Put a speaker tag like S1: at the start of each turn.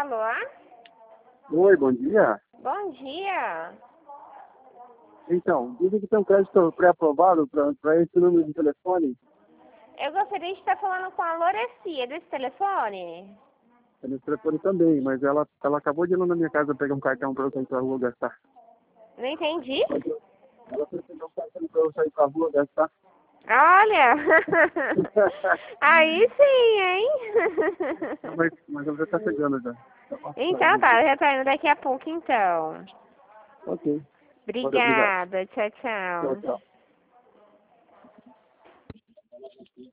S1: Alô?
S2: Oi, bom dia.
S1: Bom dia.
S2: Então, dizem que tem um crédito pré-aprovado para esse número de telefone.
S1: Eu gostaria de estar falando com a Lorecia desse telefone.
S2: É nesse telefone também, mas ela acabou de ir lá na minha casa pegar um cartão para eu sair pra rua gastar.
S1: Não entendi.
S2: Ela foi pegar um cartão para eu sair pra rua gastar.
S1: Olha! Aí sim, hein?
S2: Mas ela já tá chegando já. Tá passando.
S1: Então tá, já tá indo daqui a pouco então.
S2: Ok. Obrigado.
S1: Obrigada, tchau,
S2: Tchau,
S1: tchau.
S2: tchau.